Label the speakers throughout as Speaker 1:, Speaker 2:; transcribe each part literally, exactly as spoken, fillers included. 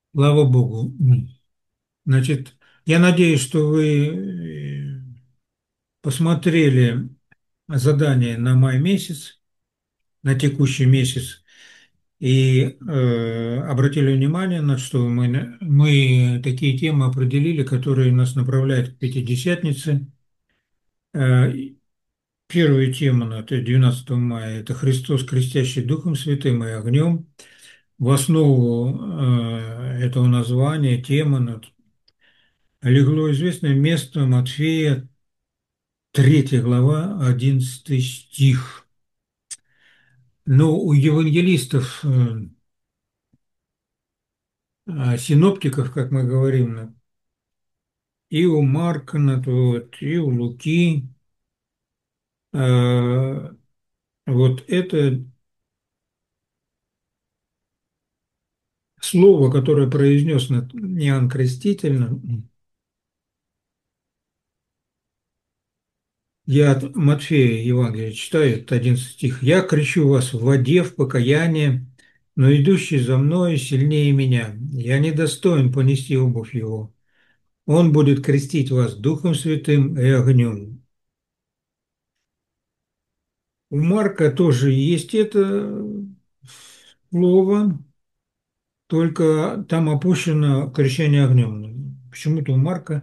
Speaker 1: Слава Богу. Значит, я надеюсь, что вы э, посмотрели задание на май месяц, на текущий месяц, и э, обратили внимание на что мы, на- мы такие темы определили, которые нас направляют к Пятидесятнице. Э, и Первая тема, ну, это двенадцатого мая, это Христос, крестящий Духом Святым и огнем. В основу э, этого названия, темы, ну, легло известное место Матфея, третья глава, одиннадцатый стих. Но у евангелистов, э, а, синоптиков, как мы говорим, на- и у Марка, на то вот, и у Луки, э, вот это слово, которое произнес над- Иоанн Креститель, я от Матфея Евангелие читаю, это одиннадцатый стих. «Я кричу вас в воде, в покаяние, но идущий за мною сильнее меня. Я недостоин понести обувь его. Он будет крестить вас Духом Святым и огнем». У Марка тоже есть это слово, только там опущено крещение огнем. Почему-то у Марка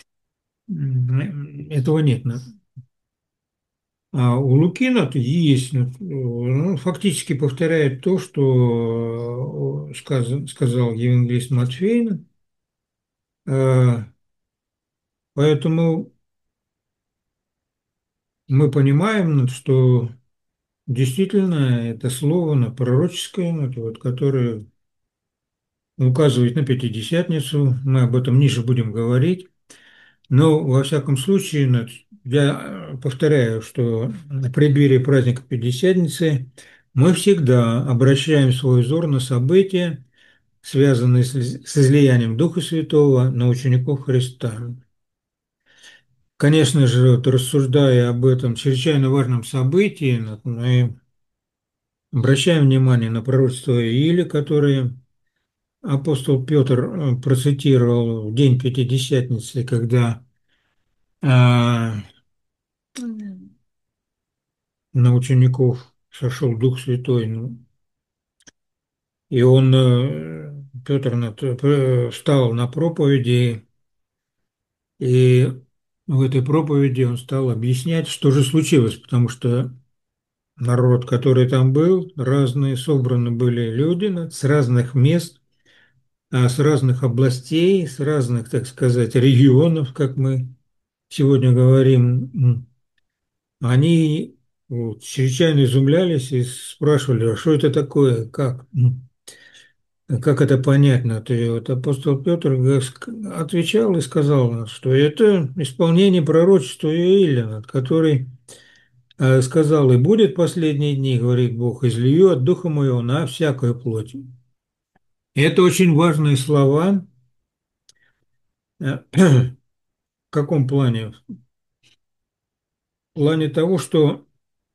Speaker 1: м, этого нет. А у Лукина-то есть, ну, ну, фактически повторяет то, что э, сказ- сказал евангелист Матфей. Э, Поэтому мы понимаем, ну, что действительно это слово ну, пророческое, ну, это вот, которое указывает на Пятидесятницу. Мы об этом ниже будем говорить. Но, во всяком случае, ну, я э, повторяю, что в преддверии праздника Пятидесятницы мы всегда обращаем свой взор на события, связанные с из- с излиянием Духа Святого на учеников Христа. Конечно же, вот рассуждая об этом чрезвычайно важном событии, вот мы обращаем внимание на пророчество Иили, которое апостол Петр э, процитировал в день Пятидесятницы, когда а, на учеников сошел Дух Святой, ну, и он, э, Петр, на то- э, встал на проповеди, и в этой проповеди он стал объяснять, что же случилось, потому что народ, который там был, разные, собраны были люди ну, с разных мест, а, с разных областей, с разных, так сказать, регионов, как мы сегодня говорим. М. Они вот, чрезвычайно изумлялись и спрашивали, а что это такое, как? М. Как это понятно? То вот апостол Петр отвечал и сказал, что это исполнение пророчества Иоиля, который э, сказал, и будет последние дни, говорит Бог, излию от Духа Моего на всякую плоть. И это очень важные слова. Э, В каком плане? В плане того, что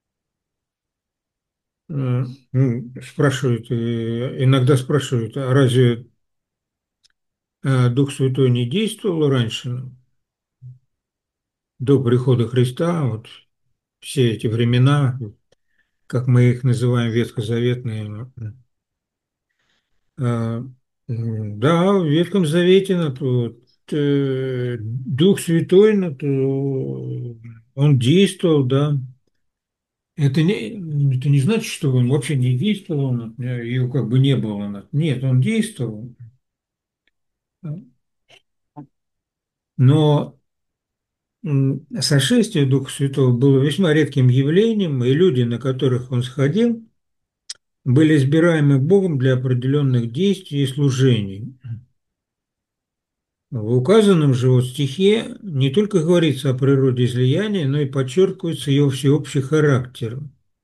Speaker 1: э, ну, спрашивают, э, иногда спрашивают, а разве э, Дух Святой не действовал раньше, до прихода Христа, вот все эти времена, как мы их называем, ветхозаветные. А, м, Да, в Ветхом Завете на то, вот, э, Дух Святой на то, он действовал, да. Это не, это не значит, что он вообще не действовал, на- его как бы не было. на- Нет, он действовал, но м, сошествие Духа Святого было весьма редким явлением, и люди, на которых он сходил, были избираемы Богом для определенных действий и служений. В указанном же вот стихе не только говорится о природе излияния, но и подчеркивается его всеобщий характер.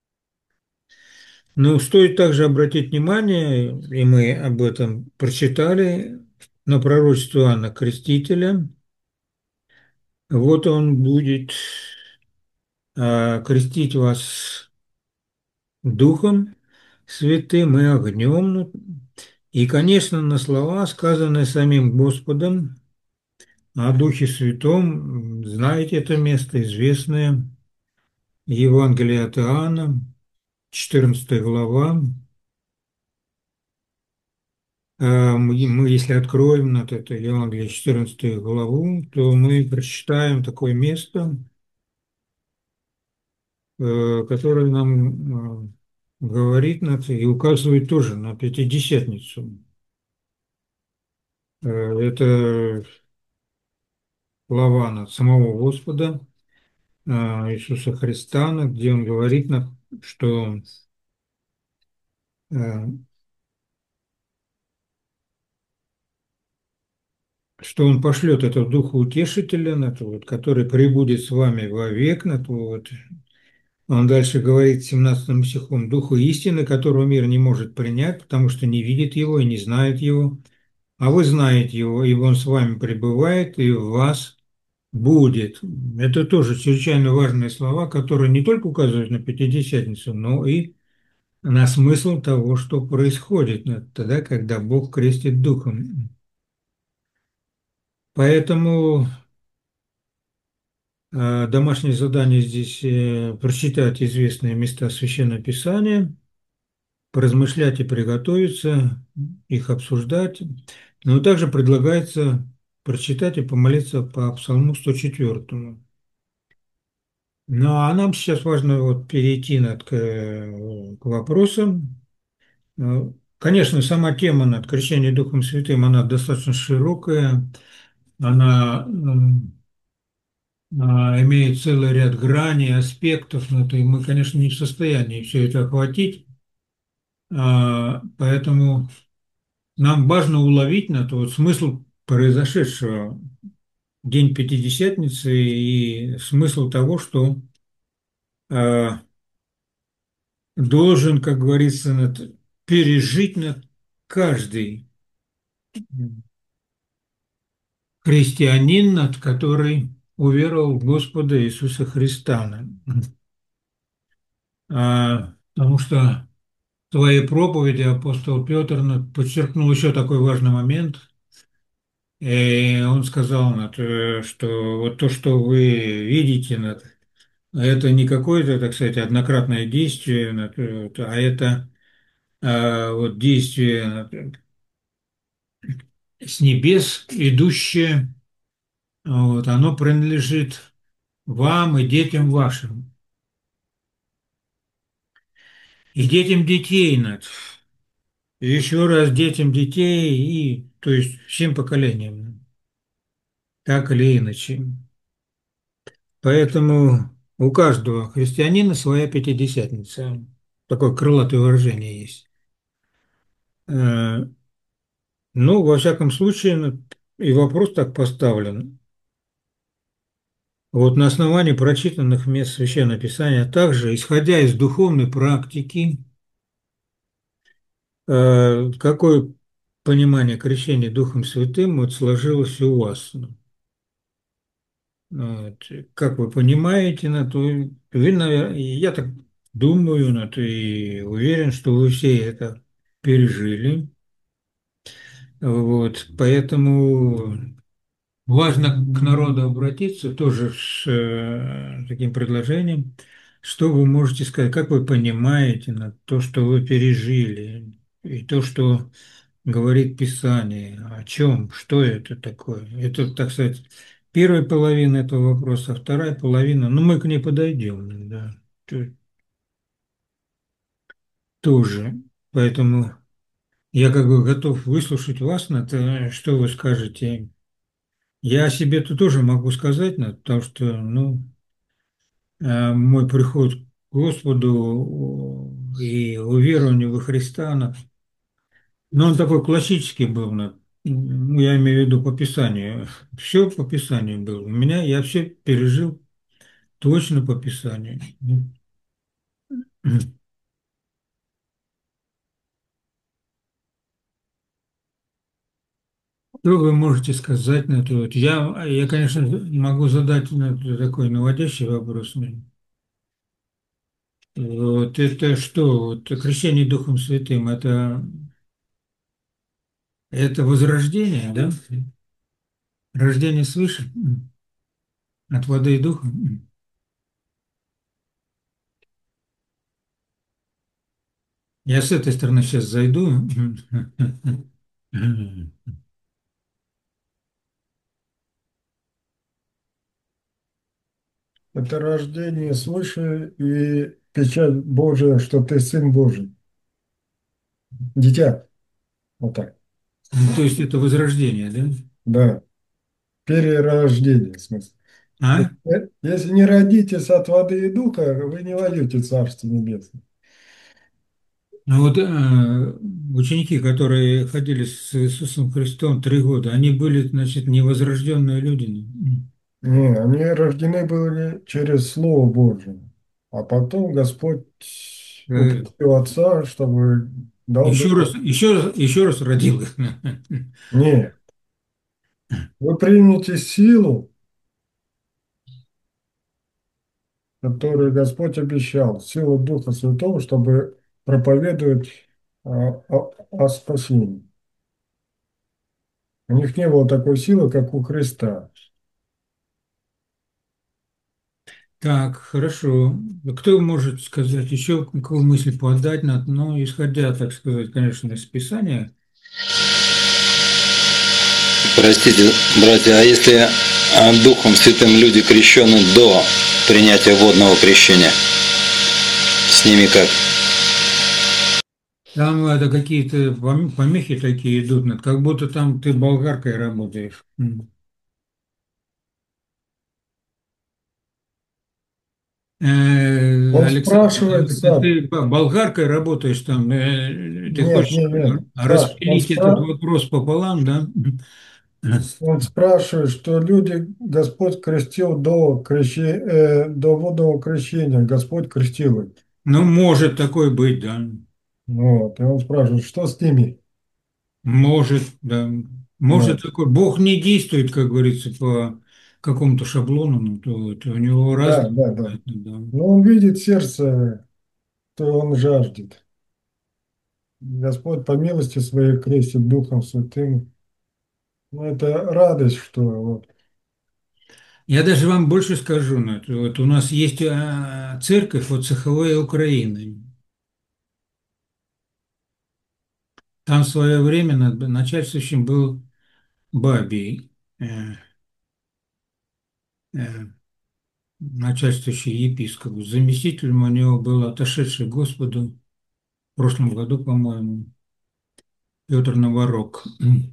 Speaker 1: Но стоит также обратить внимание, и мы об этом прочитали, на пророчество Иоанна Крестителя. Вот он будет а, крестить вас Духом Святым и огнем. И, конечно, на слова, сказанные самим Господом о Духе Святом, м, знаете это место, известное, Евангелие от Иоанна, четырнадцатая глава. А, Мы, мы, если откроем над это Евангелие четырнадцатую главу, то мы прочитаем такое место, э, которое нам э, говорит на это и указывает тоже на Пятидесятницу. Э, Это глава над самого Господа э, Иисуса Христа, на- где Он говорит, на- что, э, что Он пошлет этого Духа Утешителя, на то, вот, который пребудет с вами вовек, на то, вот. Он дальше говорит семнадцатым стихом: «Духу истины, которого мир не может принять, потому что не видит его и не знает его, а вы знаете его, ибо он с вами пребывает и в вас будет». Это тоже чрезвычайно важные слова, которые не только указывают на Пятидесятницу, но и на смысл того, что происходит ну, тогда, когда Бог крестит Духом. Поэтому э, домашнее задание здесь э, прочитать известные места Священного Писания, поразмышлять и приготовиться, их обсуждать. Но также предлагается прочитать и помолиться по Псалму сто четвёртому. Ну, а нам сейчас важно вот перейти над, к, к вопросам. Э, Конечно, сама тема над крещением Духом Святым, она достаточно широкая, она м, а, имеет целый ряд граней, аспектов, но это, и мы, конечно, не в состоянии все это охватить, А, поэтому нам важно уловить на то вот смысл произошедшего День Пятидесятницы и смысл того, что э, должен, как говорится, над- пережить над каждый христианин, над который уверовал в Господа Иисуса Христа. А, потому что в своей проповеди апостол Петр над- подчеркнул еще такой важный момент. И он сказал, над, э, что вот то, что вы видите, над, это не какое-то, так сказать, однократное действие, над, э, вот, а это а, вот действие над- с небес идущее, вот, оно принадлежит вам и детям вашим, и детям детей, над, и еще раз детям детей, и, то есть всем поколениям, так или иначе. Поэтому у каждого христианина своя пятидесятница. Такое крылатое выражение есть. Э, Ну, во всяком случае, ну, и вопрос так поставлен. Вот на основании прочитанных мест Священного Писания, а также исходя из духовной практики, э, какое понимание крещения Духом Святым вот сложилось у вас? Вот. Как вы понимаете, на то, вы, наверное, я так думаю, на то и уверен, что вы все это пережили. Вот. Поэтому важно к народу обратиться тоже с э, таким предложением, что вы можете сказать, как вы понимаете на то, что вы пережили, и то, что говорит Писание, о чем, что это такое. Это, так сказать, первая половина этого вопроса, а вторая половина, ну, мы к ней подойдем, да, то- тоже. Поэтому я как бы готов выслушать вас на то, что вы скажете. Я о себе-то тоже могу сказать, на- потому что, ну, э, мой приход к Господу и уверование во Христа, она- но он такой классический был, на- ну, я имею в виду по Писанию. Все по Писанию было. У меня я все пережил точно по Писанию. Что вы можете сказать на это? Вот я, я, конечно, могу задать на это такой наводящий вопрос. Вот это что? Вот крещение Духом Святым, это Это возрождение, да? Рождение свыше? М. От воды и духа? М. Я с этой стороны сейчас зайду. М.
Speaker 2: Это рождение свыше и печать Божия, что ты сын Божий. Дитя. Вот так.
Speaker 1: То есть это возрождение, да?
Speaker 2: Да. Перерождение, в смысле.
Speaker 1: А?
Speaker 2: Если если не родитесь от воды и духа, вы не войдете в Царство Небесное.
Speaker 1: Ну вот э, ученики, которые ходили с Иисусом Христом три года, они были, значит, невозрожденные люди. М.
Speaker 2: Не, они рождены были через Слово Божие. А потом Господь
Speaker 1: Э,
Speaker 2: попросил Отца, чтобы дал
Speaker 1: Еще
Speaker 2: Духа.
Speaker 1: раз, еще раз, еще раз родил их.
Speaker 2: Не, вы примете силу, которую Господь обещал, силу Духа Святого, чтобы проповедовать а, о, о спасении. У них не было такой силы, как у Христа.
Speaker 1: Так, хорошо. Кто может сказать еще, какую мысль подать, на, ну, исходя, так сказать, конечно, из Писания.
Speaker 3: Простите, братья, а если а, Духом Святым люди крещены до принятия водного крещения, с ними как?
Speaker 1: Там это какие-то пом- помехи такие идут, ну, как будто там ты болгаркой работаешь. М. Э,
Speaker 2: Он
Speaker 1: Александр,
Speaker 2: спрашивает,
Speaker 1: э,
Speaker 2: Саш,
Speaker 1: ты б- болгаркой работаешь там, э, ты
Speaker 2: нет,
Speaker 1: хочешь
Speaker 2: нет, нет, Саш, он,
Speaker 1: распилить этот
Speaker 2: спра-
Speaker 1: вопрос пополам, да?
Speaker 2: он спрашивает, что люди Господь крестил до, крещи- э, до водного крещения, Господь крестил их.
Speaker 1: Ну, может такое быть, да.
Speaker 2: Вот, и он спрашивает, что с ними?
Speaker 1: Может, да. Может
Speaker 2: Вот.
Speaker 1: такое. Бог не действует, как говорится, по какому-то шаблону, ну, то это у него
Speaker 2: Да,
Speaker 1: разные,
Speaker 2: да, да.
Speaker 1: да.
Speaker 2: Но он видит сердце, то он жаждет. Господь по милости своей крестит Духом Святым. Ну, это радость, что вот.
Speaker 1: Я даже вам больше скажу, ну, это вот у нас есть а, церковь, вот Цеховая Украины. Там в свое время над- начальствующим был Бабий, э, э, начальствующий епископ. Заместителем у него был отошедший к Господу в прошлом году, по-моему, Петр Новорок.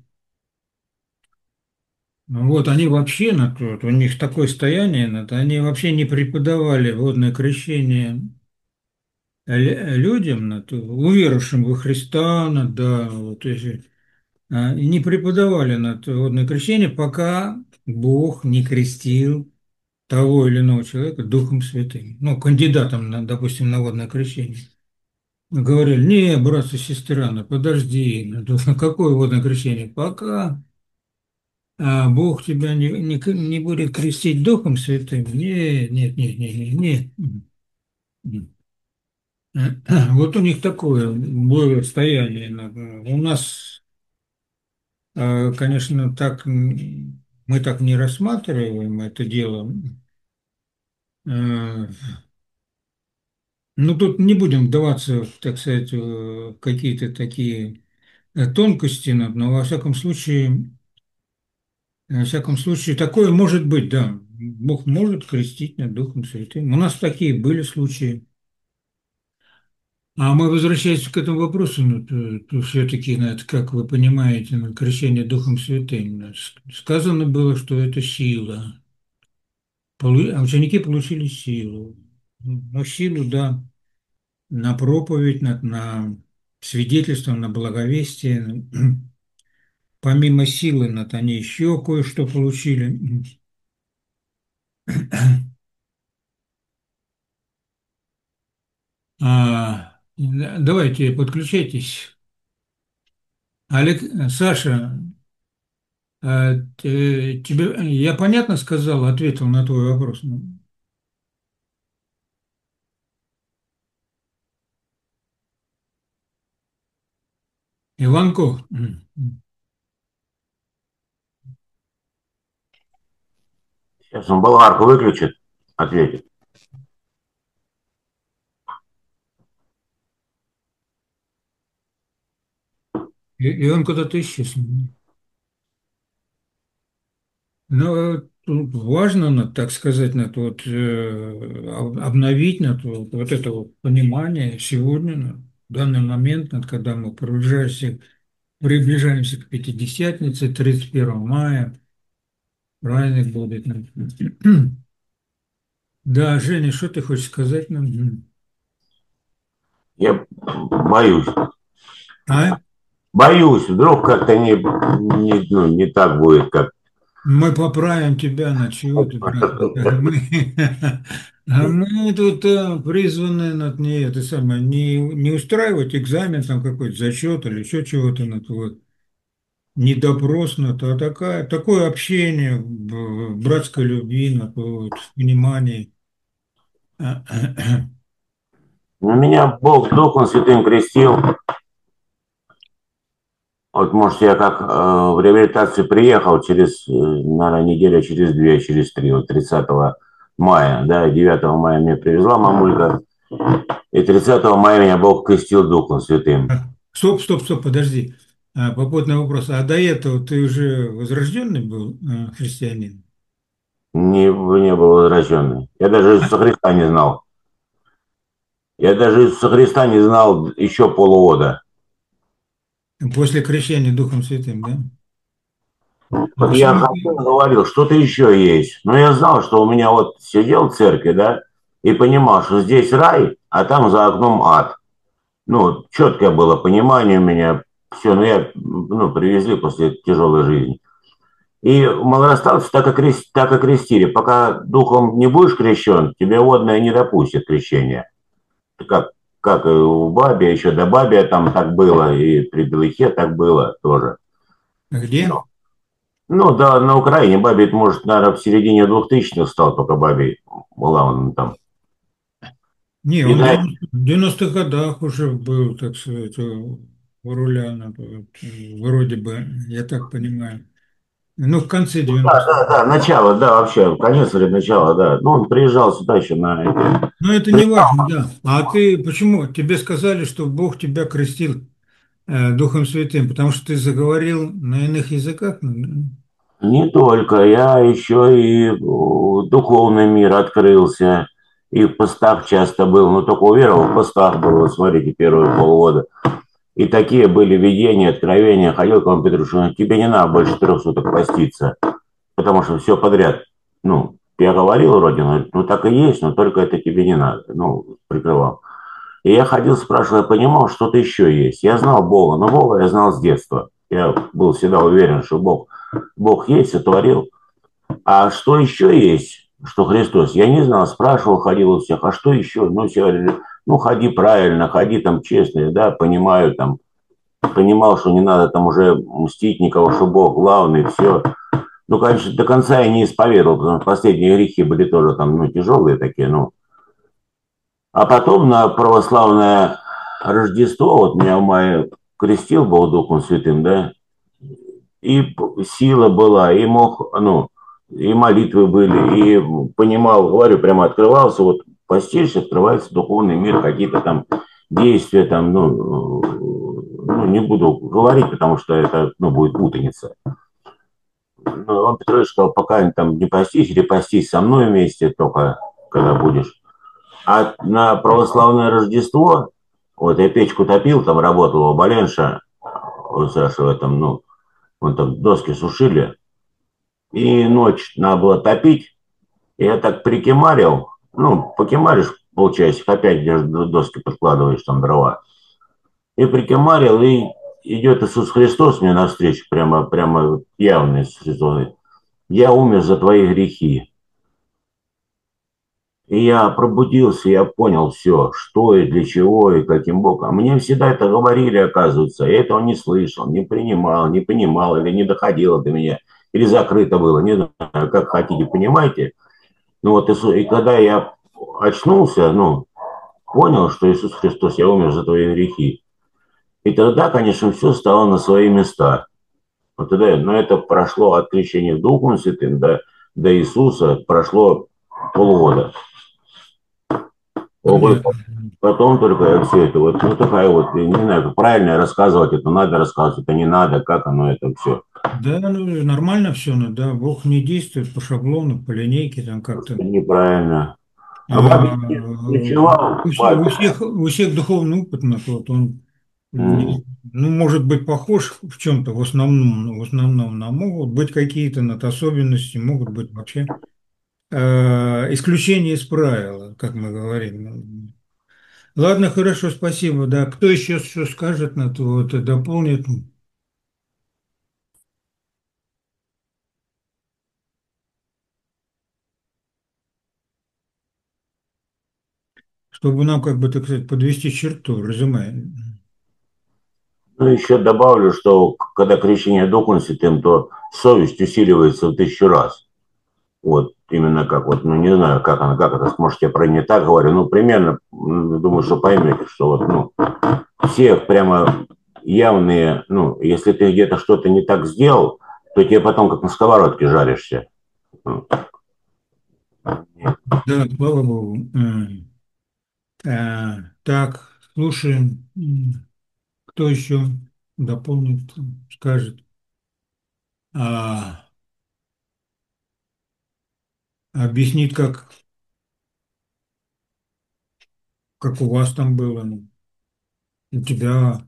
Speaker 1: Ну вот они вообще, на то- вот у них такое состояние, на то они вообще не преподавали водное крещение лю- людям, на то, уверовавшим во Христа, на, да, вот эти, а, и не преподавали на то водное крещение, пока Бог не крестил того или иного человека Духом Святым, ну, кандидатом, на, допустим, на водное крещение. Говорили, не, братцы и сестры, ну, подожди, ну, то какое водное крещение? Пока а Бог тебя не, не, к- не будет крестить Духом Святым? Нет, нет, нет, нет, нет, нет. Вот у них такое было состояние. У нас, э, конечно, так м, мы так не рассматриваем это дело. Э, Ну, тут не будем вдаваться, так сказать, в какие-то такие э, тонкости, но, но во всяком случае, во всяком случае, такое может быть, да. Бог может крестить над Духом Святым. У нас такие были случаи. А мы, возвращаясь к этому вопросу, ну, то, то все-таки, ну, это, как вы понимаете, ну, крещение Духом Святым, ну, с- сказано было, что это сила. Полу- а ученики получили силу. Ну, силу, да, на проповедь, на, на свидетельство, на благовестие. Помимо силы, ну, вот они еще кое-что получили. А, да, давайте, подключайтесь. Олег, Саша, а, те- тебе, я понятно сказал, ответил на твой вопрос? Ну, Иванков. М.
Speaker 4: Сейчас он болгарку выключит, ответит.
Speaker 1: И, и он куда-то исчез. Но тут важно, ну, так сказать, на то, вот, э, об- обновить на то, вот, вот это вот понимание сегодня, на данный момент, вот, когда мы приближаемся, приближаемся к Пятидесятнице, тридцать первого мая, праздник будет. ну. Да, Женя, что ты хочешь сказать нам? Мгм.
Speaker 4: Я боюсь.
Speaker 1: А?
Speaker 4: Боюсь, вдруг как-то не, не, ну, не так будет, как...
Speaker 1: Мы поправим тебя, на чего ты, брат? Мы, а мы тут э, призваны на не это самое, не, не устраивать экзамен, там какой-то зачет или еще чего-то, на то, вот, не допрос, на то, а такая, такое общение в, в братской любви, на то, вот, в понимании.
Speaker 4: Ну, меня Бог Духом Святым крестил. Вот, может, я как э, в реабилитацию приехал через, э, наверное, неделю, через две, через три, вот тридцатого мая, да, девятого мая меня привезла мамулька, и тридцатого мая меня Бог крестил Духом Святым.
Speaker 1: Стоп, стоп, стоп, подожди. А, попутный вопрос. А до этого ты уже возрожденный был э, христианин?
Speaker 4: Не, не был возвращенный. Я даже Иисуса Христа не знал. Я даже Иисуса Христа не знал еще полугода.
Speaker 1: После крещения Духом Святым, да? А
Speaker 4: Вот я
Speaker 1: почему
Speaker 4: хотел,
Speaker 1: ты...
Speaker 4: говорил, что-то еще есть. Но я знал, что у меня вот сидел в церкви, да, и понимал, что здесь рай, а там за окном ад. Ну, четкое было понимание у меня. Все, ну я, ну, привезли после тяжелой жизни. И малоосталцы так, окрест, так окрестили. Пока духом не будешь крещен, тебе водное не допустит крещения. Как, как и у Бабия, еще до Бабия там так было, и при Белыхе так было тоже.
Speaker 1: Где?
Speaker 4: Ну, ну да, на Украине Бабий, может, наверное, в середине двухтысячных стал только Бабий. Была он там.
Speaker 1: Не,
Speaker 4: И
Speaker 1: он в
Speaker 4: да,
Speaker 1: девяностых годах уже был, так сказать, у у руля, ну, вот, вроде бы, я так понимаю. Ну, в конце
Speaker 4: да,
Speaker 1: девяностых.
Speaker 4: да, да, начало, да, вообще, конец или начало, да. Ну, он приезжал сюда еще на эти...
Speaker 1: Но это не важно, да. А ты почему? Тебе сказали, что Бог тебя крестил э, Духом Святым, потому что ты заговорил на иных языках? Ну,
Speaker 4: Не только, я еще и у, духовный мир открылся, и в постах часто был, но только уверовал, в постах был, вот смотрите, первые полгода. И такие были видения, откровения. Ходил к вам, Петруш, тебе не надо больше трех суток поститься, потому что все подряд. Ну, я говорил вроде, ну, ну так и есть, но только это тебе не надо. Ну, прикрывал. И я ходил, спрашивал, я понимал, что-то еще есть. Я знал Бога, но Бога я знал с детства. Я был всегда уверен, что Бог, Бог есть, сотворил. А что еще есть, что Христос? Я не знал, спрашивал, ходил у всех, а что еще? Ну, все говорили, ну, ходи правильно, ходи там честно, да, понимаю, там, понимал, что не надо там уже мстить никого, что Бог главный, все. Ну, конечно, до конца я не исповедовал, потому что последние грехи были тоже там, ну, тяжелые такие, ну. А потом на православное Рождество, вот меня в мае крестил был Духом Святым, да, и сила была, и мог, ну, и молитвы были, и понимал, говорю, прямо открывался, вот постишься, открывается духовный мир, какие-то там действия, там, ну, ну, не буду говорить, потому что это, ну, будет путаница. Ну, он Петрович сказал, пока там не постись, или постись со мной вместе только, когда будешь. А на православное Рождество, вот я печку топил, там работал у Боленша, у Саши в этом, ну, вон там доски сушили, и ночь надо было топить, и я так прикимарил, ну, покимаришь полчасика, опять между доски подкладываешь там дрова, и прикимарил, и идет Иисус Христос мне навстречу, прямо, прямо явный Иисус Христос, говорит, я умер за твои грехи. И я пробудился, я понял все, что и для чего, и каким боком. А мне всегда это говорили, оказывается. Я этого не слышал, не принимал, не понимал, или не доходило до меня, или закрыто было, не знаю, как хотите, понимаете. Ну вот, и, и когда я очнулся, ну, понял, что Иисус Христос, я умер за твои грехи. И тогда, конечно, все стало на свои места. Вот тогда, но это прошло от крещения Духом Святым, да, до Иисуса прошло полгода. Ого,
Speaker 1: Понятно.
Speaker 4: потом только я все это вот, ну такая вот, я не знаю, как правильно рассказывать, это надо рассказывать, это не надо, как оно это все.
Speaker 1: Да, ну, нормально все, ну, да, Бог не действует по шаблону, по линейке, там как-то.
Speaker 4: Неправильно. А
Speaker 1: А,
Speaker 4: папе ночевал,
Speaker 1: у, все- у
Speaker 4: папе.
Speaker 1: всех, у всех духовный опыт, ну, вот он,
Speaker 4: М.
Speaker 1: не- ну, может быть похож в чем-то, в основном, но в основном, но могут быть какие-то над особенности, могут быть вообще э, исключения из правила, как мы говорим. Ну, ладно, хорошо, спасибо, да. Кто еще что скажет на то, вот, и дополнит, чтобы нам, как бы, так сказать, подвести черту, резюме.
Speaker 4: Ну, еще добавлю, что к- когда крещение Духом Святым, то совесть усиливается в тысячу раз. Вот именно как вот, ну не знаю, как она, как это, может, я про не так говорю, ну примерно, м, думаю, что поймете, что вот, ну, все прямо явные, ну, если ты где-то что-то не так сделал, то тебе потом как на сковородке жаришься. Ну,
Speaker 1: Да, слава Богу. М. А, так, слушаем. М, кто еще дополнит, скажет? А, объяснит, как, как у вас там было, ну, у тебя.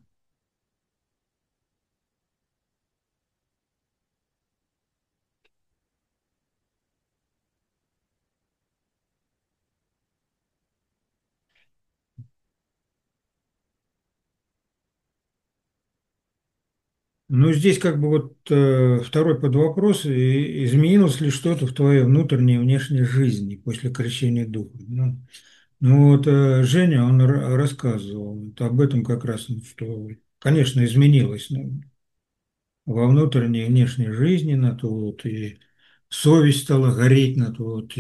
Speaker 1: Ну, здесь как бы вот э, второй подвопрос, и изменилось ли что-то в твоей внутренней и внешней жизни после крещения Духа? Ну, ну вот э, Женя, он ра- рассказывал вот об этом как раз, ну, что, конечно, изменилось, ну, во внутренней и внешней жизни, на то вот, и совесть стала гореть на то вот,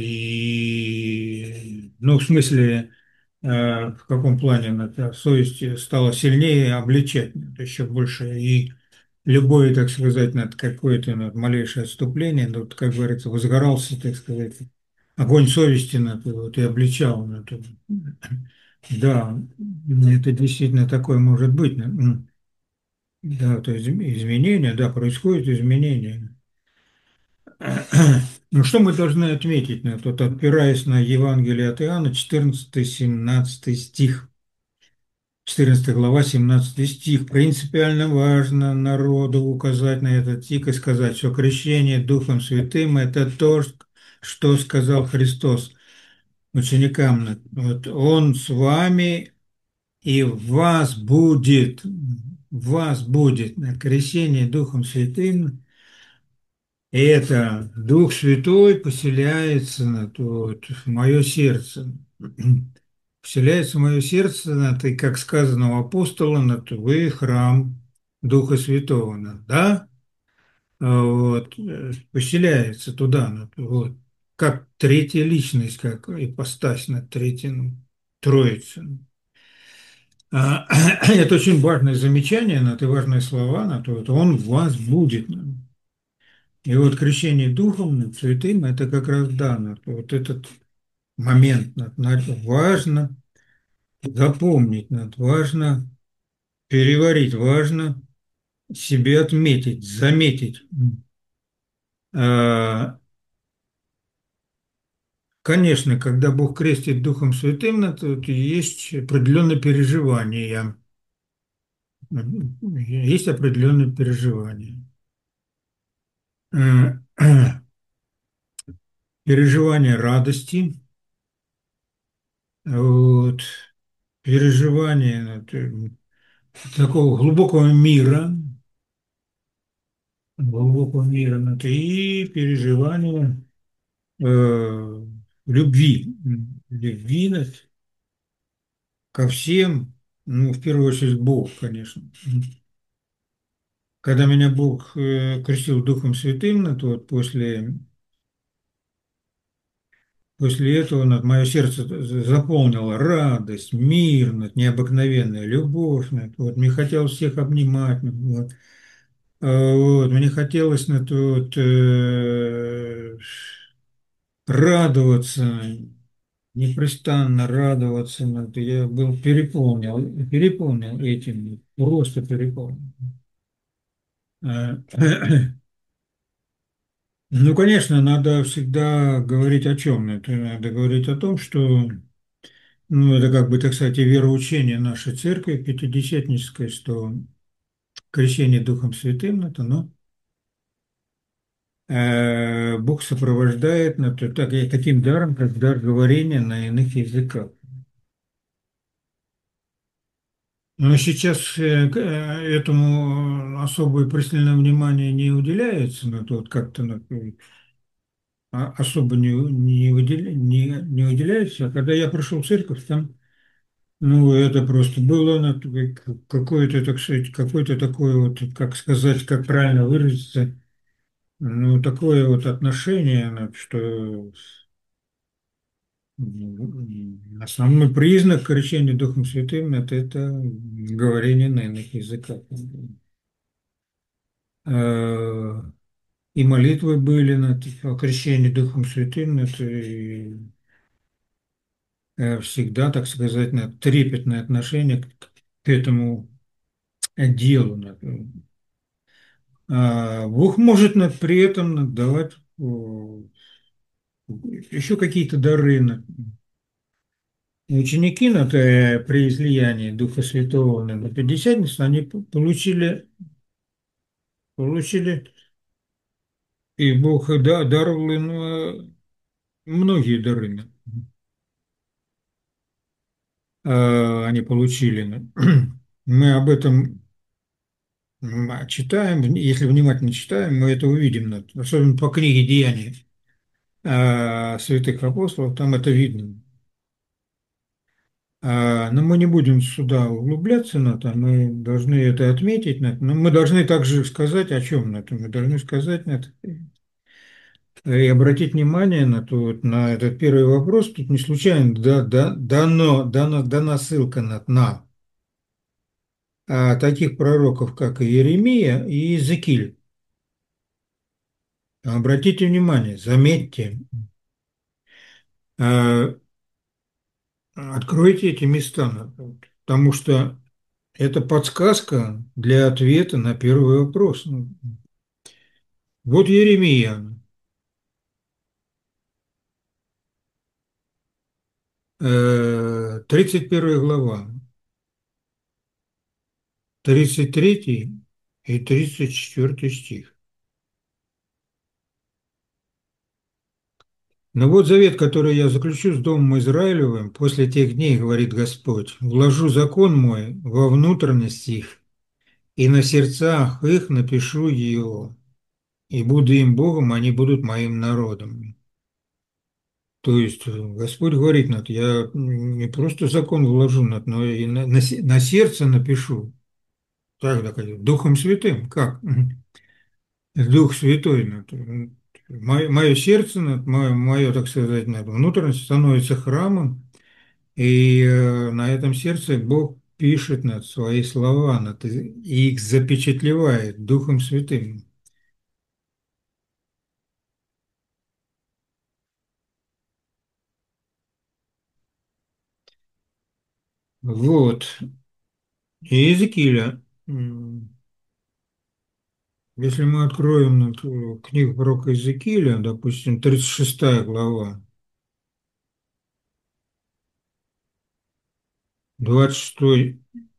Speaker 1: и, ну, в смысле, э, в каком плане на то, совесть стала сильнее обличать, ну, то еще больше, и любое, так сказать, над какое-то над малейшее отступление, ну, вот, как говорится, возгорался, так сказать, огонь совести на то, вот, и обличал на то. Да, это действительно такое может быть. ну, да, то есть изменения, да, происходят изменения. Ну, что мы должны отметить на это, вот, опираясь на Евангелие от Иоанна, четырнадцатый семнадцатый стих, четырнадцатая глава, семнадцатый стих. Принципиально важно народу указать на этот стих и сказать, что крещение Духом Святым – это то, что сказал Христос ученикам. Вот Он с вами и в вас будет, в вас будет на крещение Духом Святым. И это Дух Святой поселяется на то, вот, в мое сердце. Вселяется в мое сердце, на то, и как сказано у апостола, на то, вы храм Духа Святого, на, да? А вот, э, поселяется туда, на то, вот, как третья личность, как ипостась на третьей, ну, троица. А, это очень важное замечание, на то, важные слова, на то, вот, он в вас будет. И вот крещение Духом Святым – это как раз да, на- вот этот момент на- на- важно запомнить, надо, важно переварить, важно себе отметить, заметить. А, конечно, когда Бог крестит Духом Святым, на то вот есть определенные переживания, есть определенные переживания. Э, Переживания радости, вот, переживания э, такого глубокого мира, глубокого мира ну, и переживания э, любви, любви ну, ко всем, ну, в первую очередь, Бог, конечно. Когда меня Бог э, крестил Духом Святым, ну, то вот после, после этого ну, мое сердце заполнило радость, мир, ну, необыкновенная любовь. Ну, вот, мне хотелось всех обнимать. Ну, вот. А, вот, мне хотелось на то вот, э, радоваться, непрестанно радоваться. Вот я был переполнен, переполнен этим, просто переполнен. Э, Ну, конечно, надо всегда говорить о чем? Это надо говорить о том, что, ну, это как бы, так сказать, и вероучение нашей церкви пятидесятнической, что крещение Духом Святым, это, ну, э, Бог сопровождает ну, то- так, и таким даром, как дар говорения на иных языках. Но сейчас э, к- э, этому особое пристальное внимание не уделяется, но то вот как-то ну, а- особо не, не, выделя- не, не уделяется. А когда я пришел в церковь, там, ну, это просто было ну, как- какое-то, так сказать, какое-то такое вот, как сказать, как правильно выразиться, ну, такое вот отношение, ну, что м, основной признак крещения Духом Святым это, это говорение на иных языках. Э, И молитвы были на о крещении Духом Святым, это и, э, всегда, так сказать, на трепетное отношение к, к этому делу. на- А Бог может на- при этом давать о, еще какие-то дары. на- Ученики на, э, при излиянии Духа Святого на Пятидесятницу, они п- получили, получили, и Бог да, даровал им э, многие дары. э, Они получили. Мы об этом м, а читаем, если внимательно читаем, мы это увидим, ну, особенно по книге «Деяний» э, святых апостолов, там это видно. А, Но мы не будем сюда углубляться, на это, мы должны это отметить, на это. Но мы должны также сказать, о чем на это. Мы должны сказать на это и обратить внимание на, то, вот, на этот первый вопрос. Тут не случайно да, да, дано, дано, дана ссылка на, на а, таких пророков, как и Иеремия и Иезекииль. Обратите внимание, заметьте, а, откройте эти места, потому что это подсказка для ответа на первый вопрос. Ну, вот Еремия, э, тридцать первая глава, тридцать третий и тридцать четвёртый стих. Но вот завет, который я заключу с Домом Израилевым после тех дней, говорит Господь, вложу закон мой во внутренность их, и на сердцах их напишу его, и буду им Богом, они будут моим народом. То есть э, Господь говорит, над, я не просто закон вложу, над, но и на, на, се- на сердце напишу. Так, так, э, Духом Святым. Как? Дух Святой. над, Мое, мое сердце, над, мое, мое, так сказать, над, внутренность становится храмом, и э, на этом сердце Бог пишет над свои слова, над, и их запечатлевает Духом Святым. Вот. И Иезекииля. м, Если мы откроем ну, ту книгу пророка Иезекииля, допустим, тридцать шестая глава, двадцать шестой,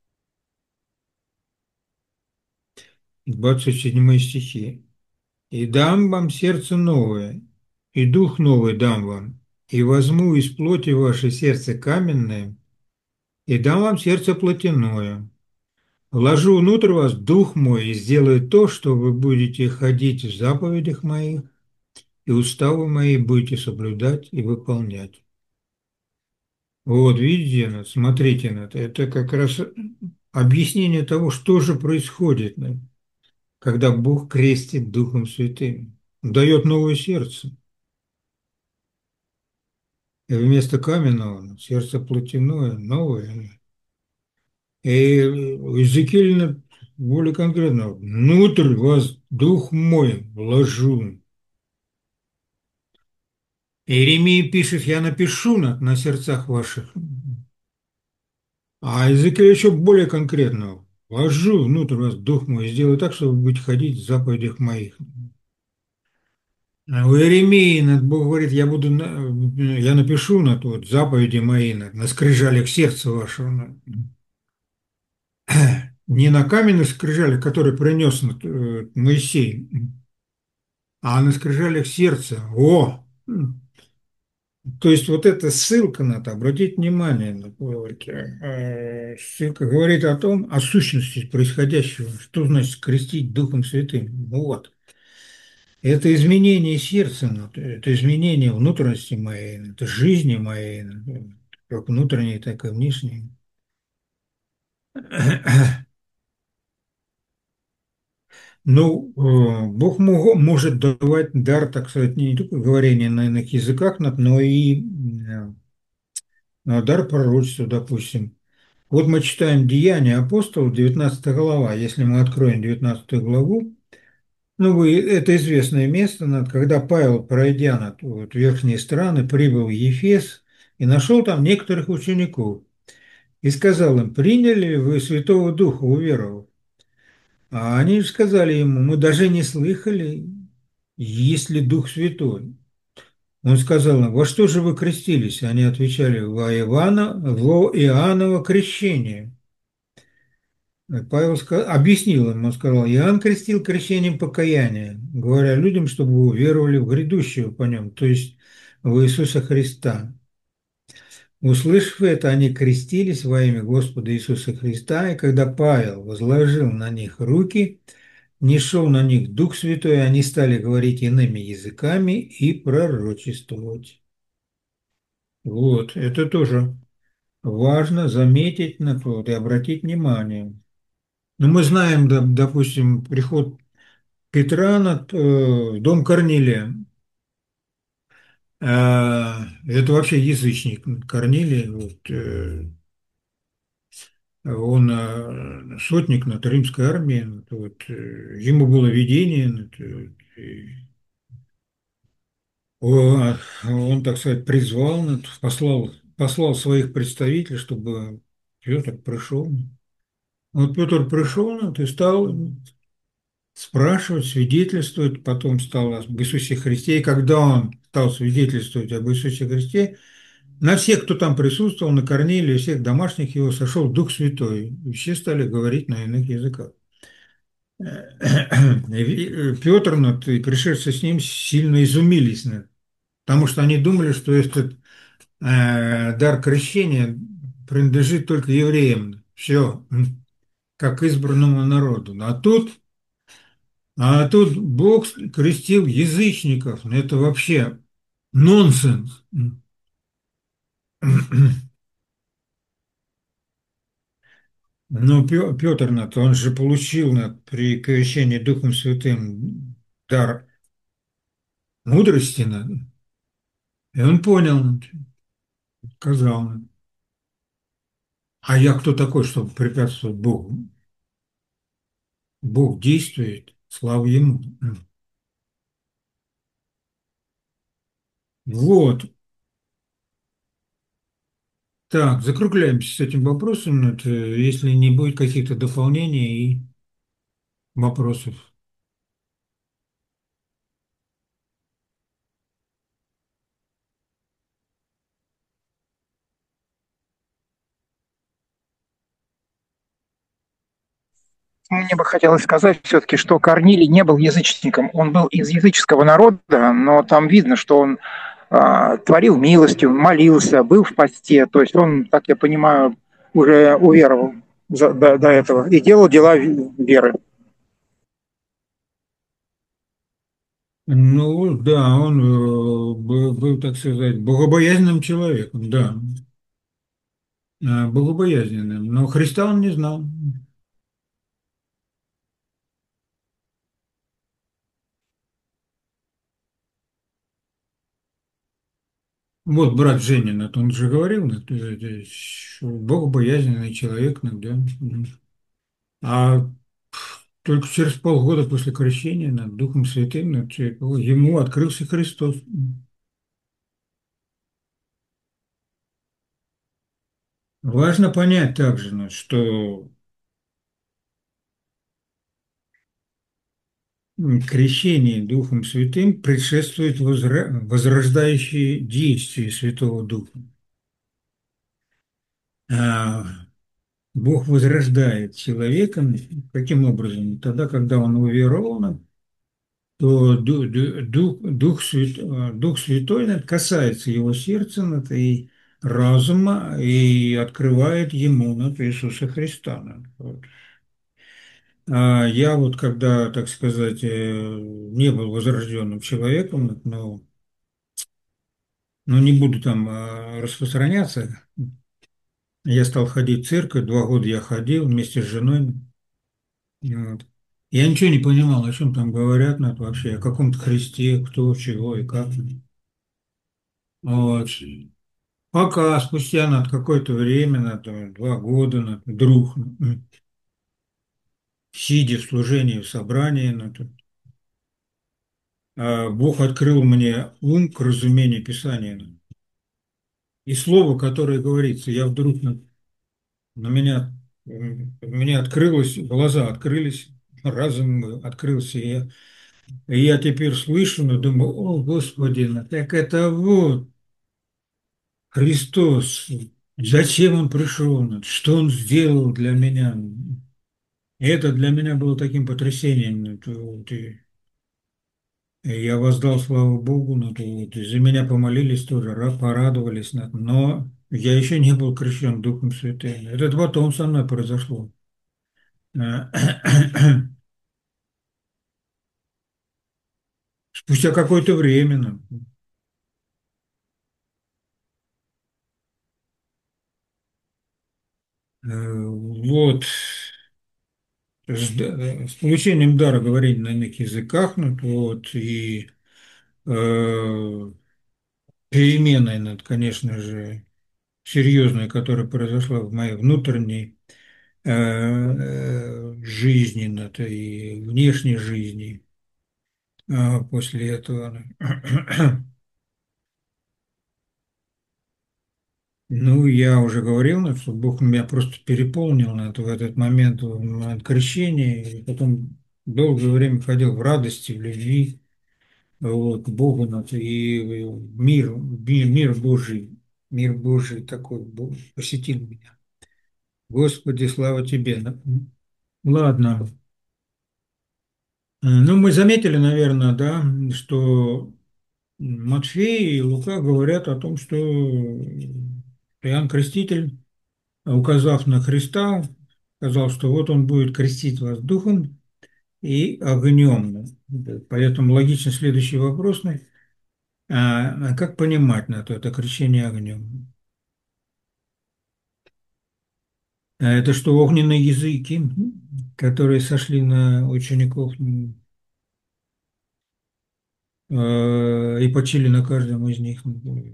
Speaker 1: двадцать седьмой стихи. «И дам вам сердце новое, и дух новый дам вам, и возьму из плоти ваше сердце каменное, и дам вам сердце плотяное. Вложу внутрь вас дух мой и сделаю то, что вы будете ходить в заповедях моих, и уставы мои будете соблюдать и выполнять». Вот, видите, ну, смотрите на это. Это как раз объяснение того, что же происходит, ну, когда Бог крестит Духом Святым. Дает новое сердце. И вместо каменного ну, сердце плотяное, новое. И Иезекииль более конкретно. «Внутрь вас Дух мой вложу». Иеремия пишет, я напишу на, на сердцах ваших. А Иезекииль еще более конкретно. Вложу внутрь вас дух мой, сделаю так, чтобы вы будете ходить в заповедях моих. А у Иеремии над- Бог говорит, я буду, на- я напишу на то вот заповеди мои, на, на скрижалях сердца вашего. на- Не на каменных скрижалях, которые принес э, Моисей, а на скрижалях сердца. О! То есть вот эта ссылка на это, обратите внимание, на вот, э, ссылка говорит о том, о сущности происходящего, что значит крестить Духом Святым. Ну вот. Это изменение сердца, ну, это изменение внутренности моей, это жизни моей, ну, как внутренней, так и внешней. Ну, э, Бог мо- может давать дар, так сказать, не только говорения на иных языках, но и э, дар пророчества, допустим. Вот мы читаем Деяния апостолов, девятнадцатая глава. Если мы откроем девятнадцатую главу, ну, вы, это известное место, над- когда Павел, пройдя над вот, верхние страны, прибыл в Ефес и нашел там некоторых учеников. И сказал им, приняли ли вы Святого Духа, уверовав? А они сказали ему, мы даже не слыхали, есть ли Дух Святой. Он сказал им, во что же вы крестились? Они отвечали, во Ивана, во Иоанново крещение. Павел ска- объяснил им, он сказал, Иоанн крестил крещением покаяния, говоря людям, чтобы вы уверовали в грядущего по нем, то есть в Иисуса Христа. Услышав это, они крестились во имя Господа Иисуса Христа, и когда Павел возложил на них руки, не шел на них Дух Святой, они стали говорить иными языками и пророчествовать. Вот, это тоже важно заметить на то и обратить внимание. Но мы знаем, да, допустим, приход Петра на э, дом Корнилия. Э, Это вообще язычник Корнилий. Вот, э, он э, сотник над римской армией. Вот, вот, э, ему было видение. Вот, э, и о- он, так сказать, призвал, вот, послал, послал своих представителей, чтобы Петр пришел. Вот Петр пришел вот, и стал спрашивать, свидетельствовать, потом стал об Иисусе Христе. И когда он стал свидетельствовать об Иисусе Христе, на всех, кто там присутствовал, на Корнилия, всех домашних его сошел Дух Святой. И все стали говорить на иных языках. И Петр ну, и пришедшие с ним сильно изумились, ну, потому что они думали, что этот э, дар крещения принадлежит только евреям. Все, как избранному народу. А тут А тут Бог крестил язычников. Ну, это вообще нонсенс. Но Петр, над- он же получил над- при крещении Духом Святым дар мудрости, над- и он понял, над, сказал, над, а я кто такой, чтобы препятствовать Богу? Бог действует, слава Ему. Вот. Так, закругляемся с этим вопросом, над, э, если не будет каких-то дополнений и вопросов.
Speaker 5: Мне бы хотелось сказать все-таки, что Корнилий не был язычником. Он был из языческого народа, но там видно, что он а, творил милостью, молился, был в посте. То есть он, так я понимаю, уже уверовал за- до, до этого и делал дела веры.
Speaker 1: Ну, да, он э, был, был, так сказать, богобоязненным человеком, да, э, богобоязненным, но Христа он не знал. Вот брат Женин, это он же говорил, ну, то есть, что богобоязненный человек, ну, да. Мгм. А только через полгода после крещения над Духом Святым над человеком, ему открылся Христос. Важно понять также, ну, что м, крещение Духом Святым предшествует возра- возрождающие действия Святого Духа. А Бог возрождает человека каким образом? Тогда, когда он уверован, то Ду- Ду- Дух, Дух, Свят- э, Дух Святой ну, касается его сердца ну, и разума и открывает ему ну, Иисуса Христа. ну, вот. А я вот когда, так сказать, э, не был возрожденным человеком, но, но не буду там э, распространяться, я стал ходить в церковь, два года я ходил вместе с женой. Вот. Я ничего не понимал, о чем там говорят, ну, это вообще, о каком-то Христе, кто, чего и как. Вот. Пока спустя на какое-то время, на то, два года, на вдруг, м, сидя в служении, в собрании, на то, а, Бог открыл мне ум к разумению Писания. ну. И слово, которое говорится, я вдруг на, на меня, м, у меня открылось, глаза открылись, разум открылся, и я, и я теперь слышу, но думаю, о, Господи, ну, так это вот Христос, зачем Он пришел, ну, что Он сделал для меня. И это для меня было таким потрясением. Это вот, и- и я воздал славу Богу, ну, то вот, и за меня помолились тоже, ра- порадовались. ну, Но я еще не был крещен Духом Святым. Это потом со мной произошло. Э, Спустя какое-то время. ну, э, Вот. С, д- с получением дара говорить на иных языках, ну, то вот, и э, переменой, ну, конечно же, серьезной, которая произошла в моей внутренней э, э, жизни, это и внешней жизни а, после этого. Ну, я уже говорил, ну, что Бог меня просто переполнил на это, в этот момент, в момент крещения, и потом долгое время ходил в радости, в любви вот, к Богу, ну, и мир, мир, мир Божий, мир Божий такой Бог посетил меня. Господи, слава Тебе. Ну, ладно. Э, Ну, мы заметили, наверное, да, что Матфей и Лука говорят о том, что Иоанн Креститель, указав на Христа, сказал, что вот он будет крестить вас духом и огнем. Поэтому логично следующий вопрос, ну, а а как понимать на то это крещение огнем? А это что, огненные языки, которые сошли на учеников м, э, и почили на каждом из них?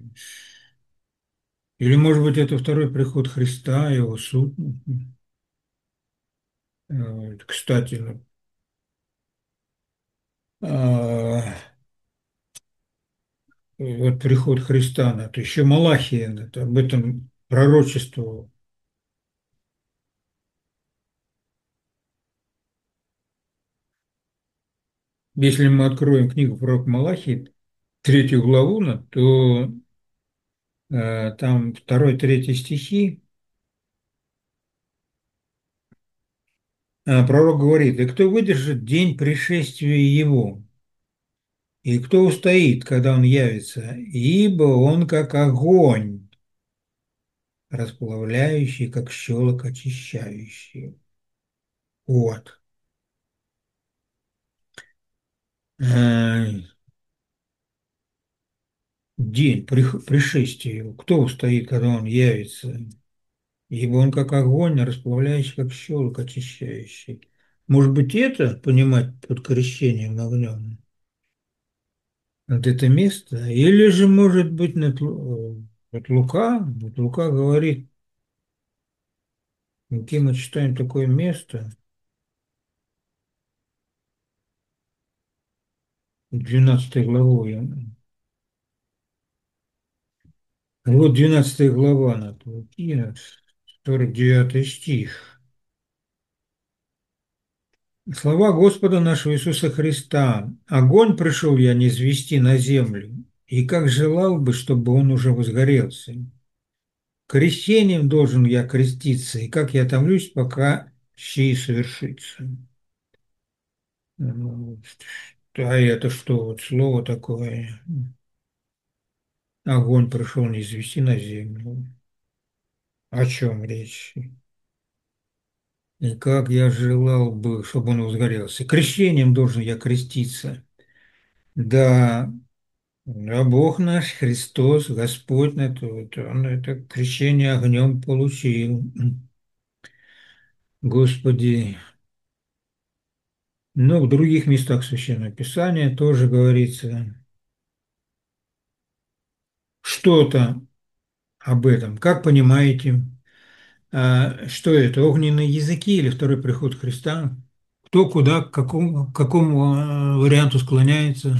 Speaker 1: Или, может быть, это второй приход Христа, его суд. Э, Кстати, ну, а, вот приход Христа, ну, это еще Малахия, ну, это об этом пророчествовал. Если мы откроем книгу пророка Малахии, третью главу, ну, то э, там второй, третий стихи, э, пророк говорит, «И кто выдержит день пришествия его, и кто устоит, когда он явится, ибо он как огонь, расплавляющий, как щелок очищающий». Вот. Э, День прих- пришествия его. Кто устоит, когда он явится? Ибо он как огонь, расплавляющий, как щелок очищающий. Может быть, это понимать под крещением огнем? Вот это место? Или же, может быть, над Лу- э, вот Лука, вот Лука говорит, где мы читаем такое место, двенадцатой главой. Вот двенадцатая глава, на Луки, сорок девятый стих. Слова Господа нашего Иисуса Христа. «Огонь пришел я низвести на землю, и как желал бы, чтобы он уже возгорелся. Крещением должен я креститься, и как я томлюсь, пока сей совершится». Ну, а это что, вот слово такое? Огонь пришел низвести на землю. О чем речь? И как я желал бы, чтобы он возгорелся. Крещением должен я креститься. Да, да Бог наш, Христос, Господь, это, вот Он это крещение огнем получил. Господи. Но в других местах Священного Писания тоже говорится что-то об этом. Как понимаете, а, что это, огненные языки или второй приход Христа? Кто куда, к какому, к какому а, варианту склоняется?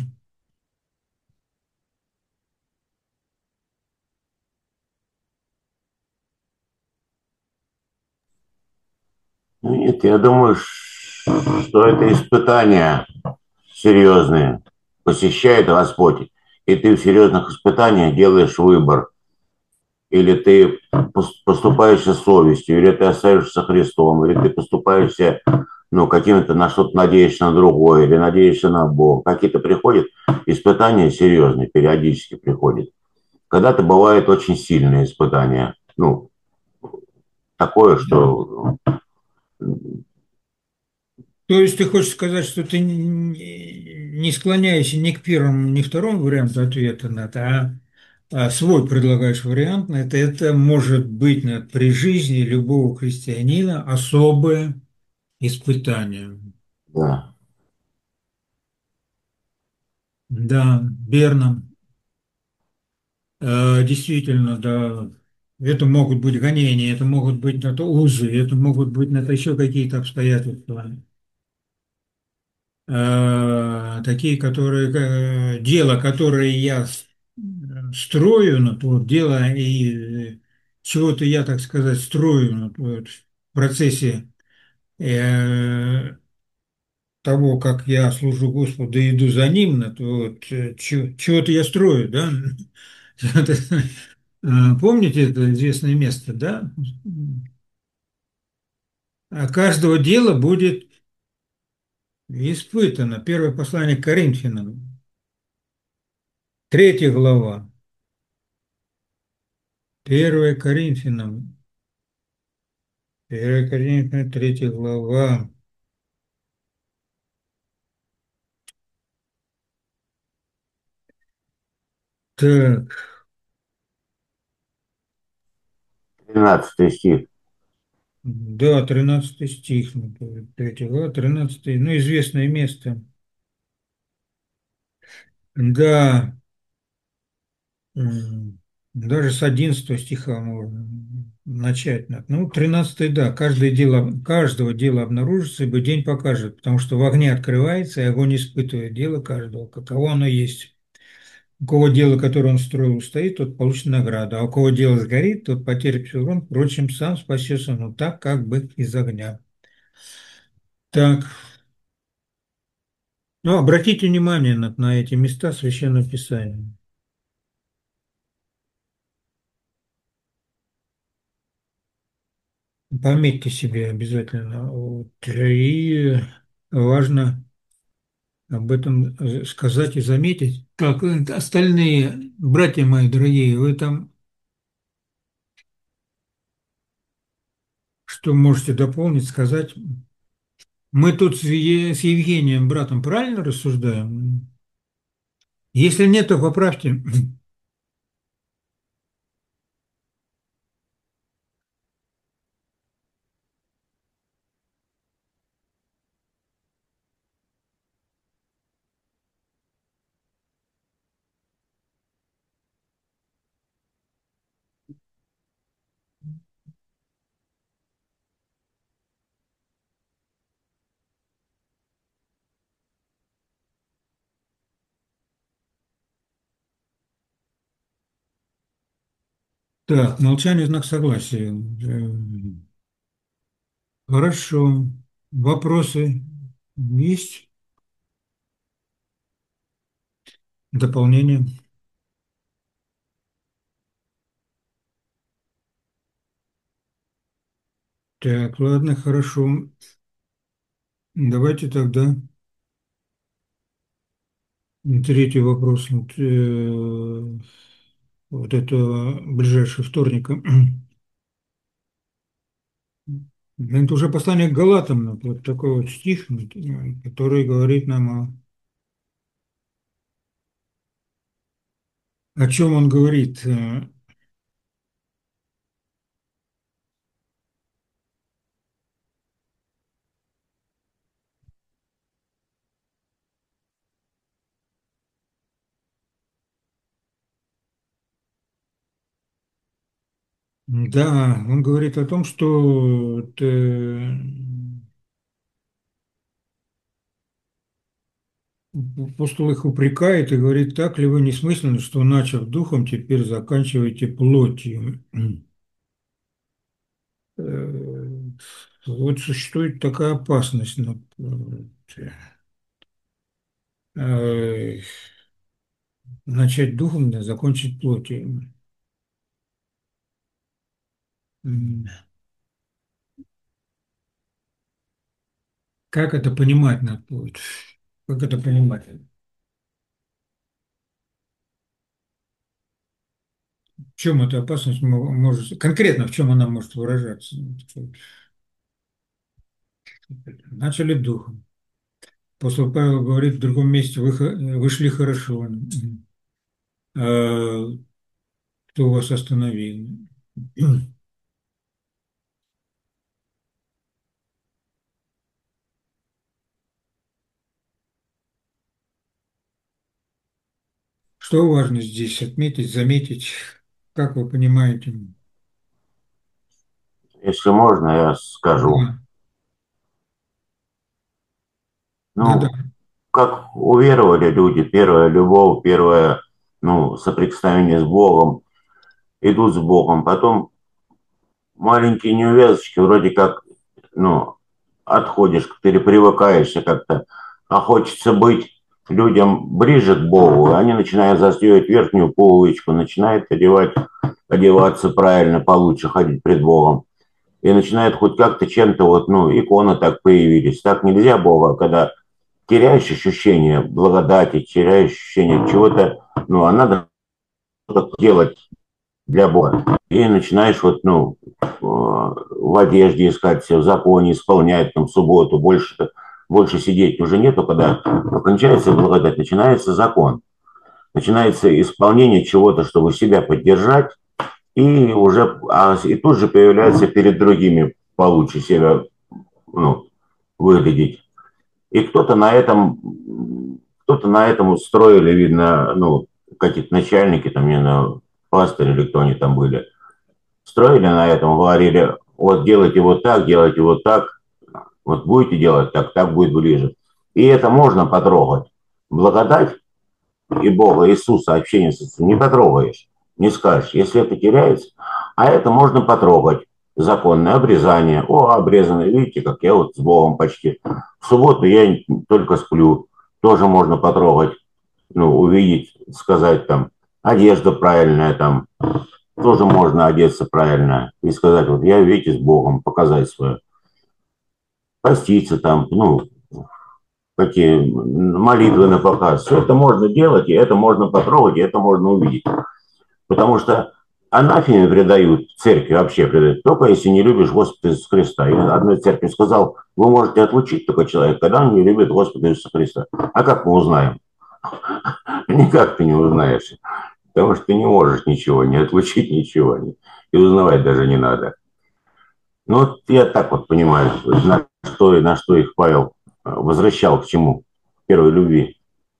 Speaker 4: Ну, нет, я думаю, что это испытания серьезные посещает Господь, и ты в серьезных испытаниях делаешь выбор. Или ты поступаешься совестью, или ты остаешься Христом, или ты поступаешься, ну, каким-то на что-то надеешься на другое, или надеешься на Бога. Какие-то приходят испытания серьезные, периодически приходят. Когда-то бывает очень сильные испытания. Ну, такое, что
Speaker 1: То есть ты хочешь сказать, что ты не склоняешься ни к первому, ни к второму варианту ответа на это, а, а свой предлагаешь вариант на это. Это может быть на- при жизни любого христианина особое испытание.
Speaker 4: да.
Speaker 1: Да, верно. Э, Действительно, да. Это могут быть гонения, это могут быть на то узы, это могут быть на то еще какие-то обстоятельства. Э, такие, которые, э, дело, которое я с- строю, ну, вот дело и э, чего-то я, так сказать, строю, ну, вот, в процессе э, того, как я служу Господу и иду за Ним, ну, то вот, э, чё- чего-то я строю, да? Э, Помните это известное место, да? А каждого дела будет испытано. Первое послание к Коринфянам, третья глава. Первое Коринфянам, первое Коринфянам, третья глава. Так,
Speaker 4: Тринадцатый стих.
Speaker 1: да, тринадцатый стих, ну, третья глава, тринадцатый, ну, известное место. Да, м, даже с одиннадцатого стиха можно начать. надо. Ну, тринадцатый, да, каждое дело, каждого дела обнаружится, ибо день покажет, потому что в огне открывается, и огонь испытывает дело каждого, каково оно есть. У кого дело, которое он строил, устоит, тот получит награду, а у кого дело сгорит, тот потерпит урон, впрочем, сам спасется, но так, как бы из огня. Так, ну, обратите внимание на, на эти места Священного Писания. Пометьте себе обязательно. Вот, и важно об этом э, сказать и заметить. Как э, остальные братья мои дорогие, вы там что можете дополнить, сказать? Мы тут с Е- с Евгением, братом, правильно рассуждаем? Если нет, то поправьте. Так, молчание знак согласия. Э, Хорошо. Вопросы есть? Дополнение? Так, ладно, хорошо. Давайте тогда третий вопрос. Вот, э, вот это ближайший вторник. Это уже послание к Галатам, ну, вот такой вот стих, ну, который говорит нам о, о чем он говорит. Э, Да, он говорит о том, что вот, э, апостол их упрекает и говорит: так ли вы несмысленны, что, начав духом, теперь заканчиваете плотью? Э, Вот существует такая опасность, ну, э, э, начать духом, да, закончить плотью. М, Как это понимать надо будет? Как это понимать? В чем эта опасность мо- может, конкретно в чем она может выражаться? Начали духом. Апостол Павел говорит в другом месте: вы, х- вышли хорошо. А кто вас остановил? Что важно здесь отметить, заметить? Как вы понимаете?
Speaker 4: Если можно, я скажу.
Speaker 1: Да, да, да.
Speaker 4: Ну, как уверовали люди, первая любовь, первое, ну, соприкосновение с Богом, идут с Богом, потом маленькие неувязочки, вроде как, ну, отходишь, ты привыкаешься как-то, а хочется быть людям ближе к Богу, они начинают застегивать верхнюю пуговичку, начинают одевать, одеваться правильно, получше ходить пред Богом. И начинает хоть как-то чем-то, вот, ну, иконы так появились. Так нельзя Бога, когда теряешь ощущение благодати, теряешь ощущение чего-то, ну, а надо что-то делать для Бога. И начинаешь вот, ну, в одежде искать все, в законе исполнять, там, в субботу, больше, больше сидеть уже нету, когда окончается благодать, начинается закон. Начинается исполнение чего-то, чтобы себя поддержать, и уже, а, и тут же появляется перед другими получше себя, ну, выглядеть. И кто-то на этом, кто-то на этом устроили, видно, ну, какие-то начальники, там, не знаю, пастыри или кто они там были, строили на этом, говорили: вот делайте вот так, делайте вот так, вот будете делать так, так будет ближе. И это можно потрогать. Благодать и Бога, Иисуса, общение с Отцом не потрогаешь, не скажешь, если это теряется. А это можно потрогать. Законное обрезание. О, обрезанное, видите, как я вот с Богом почти. В субботу я только сплю. Тоже можно потрогать, ну, увидеть, сказать там, одежда правильная там, тоже можно одеться правильно и сказать: вот я, видите, с Богом, показать свое. Поститься там, ну, какие молитвы на показ. Все это можно делать, и это можно потрогать, и это можно увидеть. Потому что анафеме предают, церкви вообще предают, только если не любишь Господа Иисуса Христа. И одной церкви сказал: вы можете отлучить только человека, когда он не любит Господа Иисуса Христа. А как мы узнаем? Никак ты не узнаешь. Потому что ты не можешь ничего, не отлучить ничего. И узнавать даже не надо. Ну, вот я так вот понимаю, на что, на что их Павел возвращал к чему? К первой любви.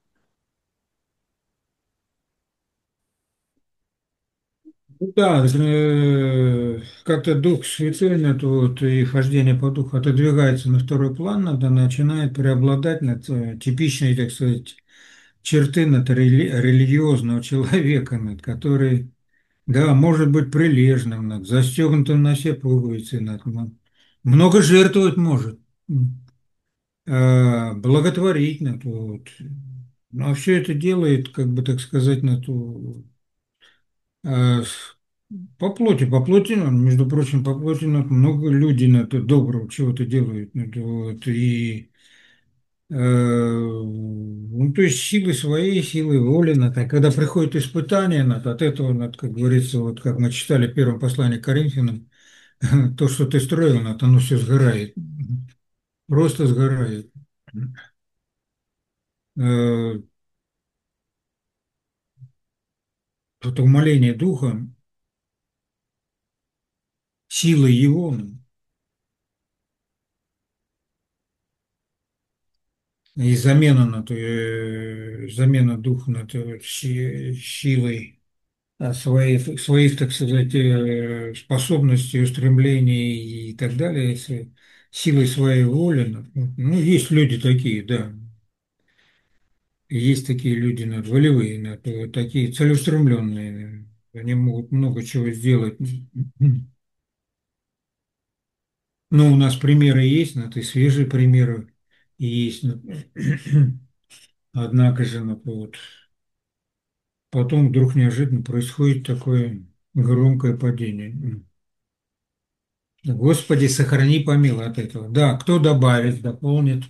Speaker 1: Ну да, э, как-то Дух Святой, это вот, и хождение по Духу отодвигается на второй план, надо начинает преобладать над э, типичной, так сказать, черты над рели- религиозного человека, над который Да, может быть прилежным, надо, застегнутым на все пуговицы, надо, м, много жертвовать может, м, а, благотворить надо, вот. Ну, а все это делает, как бы так сказать, на ту, а, с- по плоти, по плоти, ну, между прочим, по плоти надо, много людей на то доброго чего-то делают, ну, то вот, и Э, ну, то есть силы своей, силы воли, надо. Когда приходит испытание, надо, от этого, надо, как говорится, вот как мы читали в первом послании к Коринфянам, то, что ты строил, надо, оно все сгорает. Просто сгорает. Э, Вот умоление духа, силы его, ну, и замена на то, э, замена духа на то си- силой а, своих, своих, так сказать, э, способностей, устремлений и так далее, с силой своей воли. Ну, ну, есть люди такие, да. Есть такие люди, ну, волевые, ну, то такие целеустремленные. Они могут много чего сделать. Но у нас примеры есть, ну, и свежие примеры есть. Ну, однако же, ну, вот, потом вдруг неожиданно происходит такое громкое падение. Господи, сохрани, помилуй от этого. Да, кто добавит, дополнит.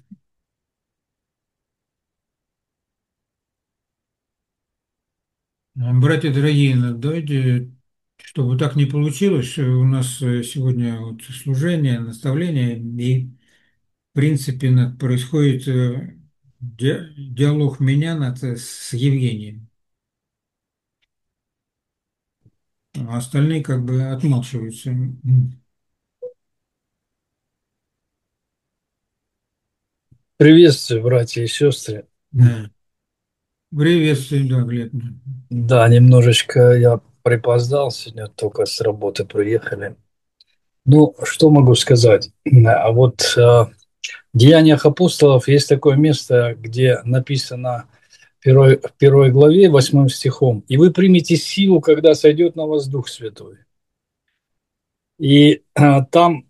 Speaker 1: А, братья дорогие, ну, давайте, чтобы так не получилось, э, у нас э, сегодня вот служение, наставление, и, в принципе, над- происходит э, ди- диалог меня над, э, с Евгением, а остальные как бы отмалчиваются. М.
Speaker 6: Приветствую, братья и сестры.
Speaker 1: Да. Приветствую, да, Глеб.
Speaker 6: Да, немножечко я припоздал, сегодня только с работы приехали. Ну, что могу сказать? А вот э, в Деяниях апостолов есть такое место, где написано в первой, в первой главе, восьмым стихом, «И вы примете силу, когда сойдет на вас Дух Святой». И э, там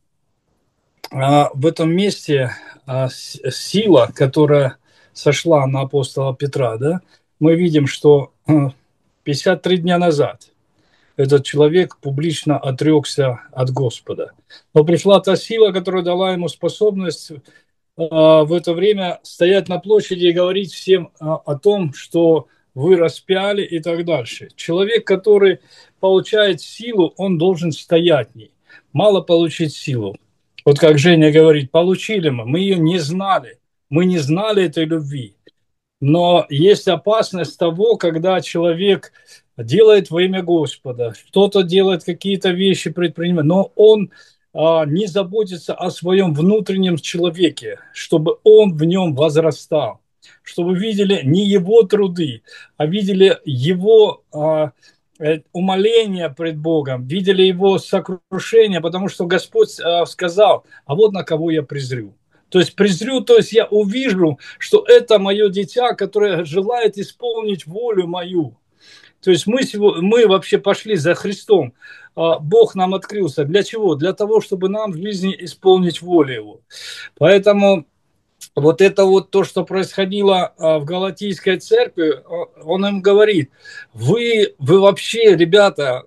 Speaker 6: а, в этом месте а, с- сила, которая сошла на апостола Петра, да, мы видим, что э, пятьдесят три дня назад этот человек публично отрекся от Господа. Но пришла та сила, которая дала ему способность а, в это время стоять на площади и говорить всем а, о том, что вы распяли и так дальше. Человек, который получает силу, он должен стоять в ней. Мало получить силу. Вот как Женя говорит, получили мы, мы ее не знали. Мы не знали этой любви. Но есть опасность того, когда человек делает во имя Господа, кто-то делает какие-то вещи, предпринимает, но он а, не заботится о своем внутреннем человеке, чтобы он в нем возрастал, чтобы видели не его труды, а видели его а, э, умоление пред Богом, видели его сокрушение, потому что Господь а, сказал, а вот на кого я презрю. То есть презрю, то есть я увижу, что это мое дитя, которое желает исполнить волю мою. То есть мы, мы вообще пошли за Христом. А, Бог нам открылся. Для чего? Для того, чтобы нам в жизни исполнить волю Его. Поэтому вот это вот то, что происходило а, в Галатийской церкви, он им говорит, вы, вы вообще, ребята,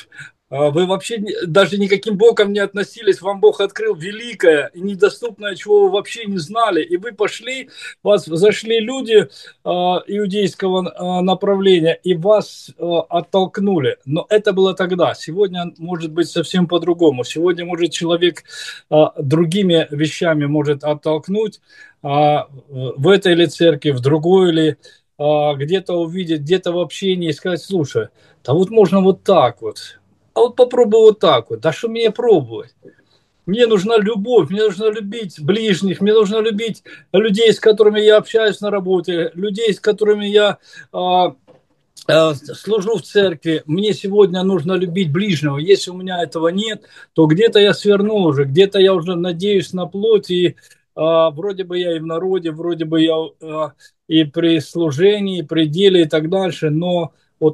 Speaker 6: а, вы вообще даже никаким боком не относились, вам Бог открыл великое и недоступное, чего вы вообще не знали, и вы пошли, вас зашли люди а, иудейского а, направления, и вас а, оттолкнули. Но это было тогда. Сегодня может быть совсем по-другому. Сегодня может человек а, другими вещами может оттолкнуть, а, в этой ли церкви, в другой ли, а, где-то увидеть, где-то в общении и сказать, слушай, да вот можно вот так вот, а вот попробуй вот так вот, да что мне пробовать? Мне нужна любовь, мне нужно любить ближних, мне нужно любить людей, с которыми я общаюсь на работе, людей, с которыми я а, а, служу в церкви. Мне сегодня нужно любить ближнего. Если у меня этого нет, то где-то я сверну уже, где-то я уже надеюсь на плоть, и а, вроде бы я и в народе, вроде бы я а, и при служении, и при деле и так дальше, но вот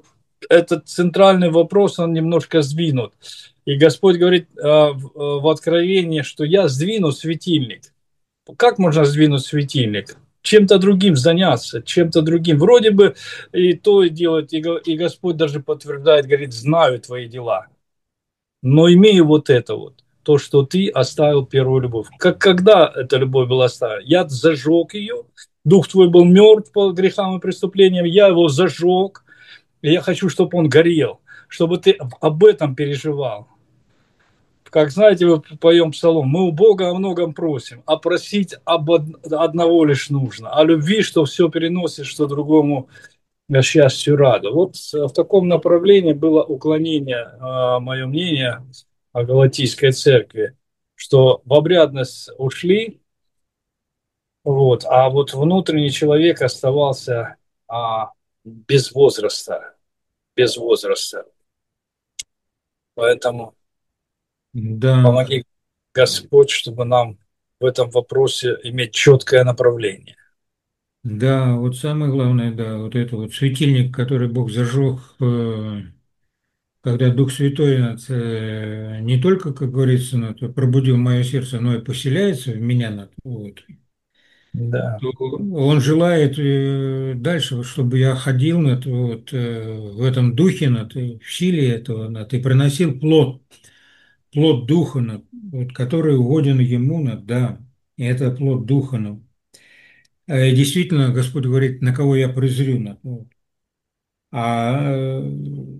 Speaker 6: этот центральный вопрос, он немножко сдвинут. И Господь говорит э, в, э, в Откровении, что я сдвину светильник. Как можно сдвинуть светильник? Чем-то другим заняться, чем-то другим. Вроде бы и то и делать, и, и Господь даже подтверждает, говорит, знаю твои дела. Но имею вот это вот, то, что ты оставил первую любовь. Как когда эта любовь была оставлена? Я зажег ее, дух твой был мертв по грехам и преступлениям, я его зажег, и я хочу, чтобы он горел, чтобы ты об этом переживал. Как знаете, мы поем псалом, мы у Бога о многом просим, а просить об одного лишь нужно, о любви, что все переносит, что другому счастью рада. Вот в таком направлении было уклонение, мое мнение, о Галатийской церкви, что в обрядность ушли, вот, а вот внутренний человек оставался а, без возраста, без возраста. Поэтому
Speaker 1: Да,
Speaker 6: помоги, Господь, чтобы нам в этом вопросе иметь четкое направление.
Speaker 1: да, вот самое главное, да, вот это вот светильник, который Бог зажег, э, когда Дух Святой э, не только, как говорится, ну, это пробудил мое сердце, но и поселяется в меня, ну, вот,
Speaker 6: Да,
Speaker 1: то Он желает э, дальше, вот, чтобы я ходил ну, это вот, э, в этом духе, ну, ты, в силе этого, ну, ты приносил плод, плод Духа, ну, вот, который угоден Ему, ну, да, и это плод Духа. Ну. Э, Действительно, Господь говорит, на кого я презрю. Ну, вот. А э,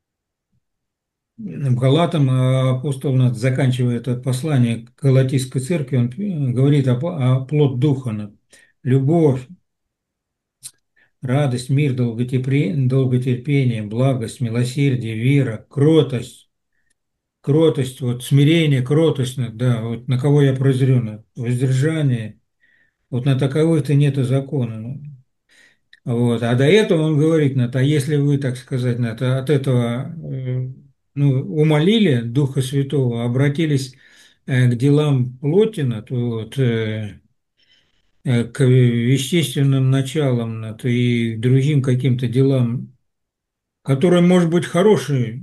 Speaker 1: Галатам апостол, ну, заканчивая это послание к Галатийской церкви, он э, говорит о, о плод Духа, ну, любовь, радость, мир, долготерпение, долготерпение, благость, милосердие, вера, кротость, кротость, вот смирение, кротость, ну, да, вот на кого я презрю, ну, воздержание, вот на таковых-то нет и закона. Ну. Вот. А до этого он говорит, ну, а если вы, так сказать, ну, это, от этого э, ну, умолили Духа Святого, обратились э, к делам плоти, ну, то вот, э, э, к вещественным началам ну, то и к другим каким-то делам, которые, может быть, хорошие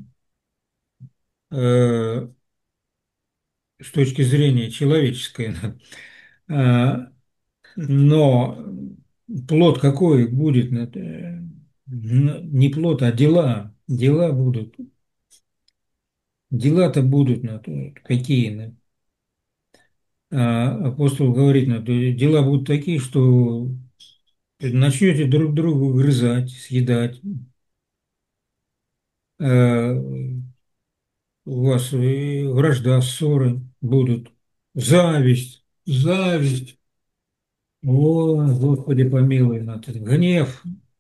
Speaker 1: э, с точки зрения человеческой, а, но плод какой будет? э, Не плод, а дела. Дела будут. Дела-то будут на то, какие. На. А апостол говорит, на то, дела будут такие, что начнете друг другу грызать, съедать. Э, У вас и вражда, ссоры будут. Зависть, зависть. О, Господи помилуй, на то, гнев,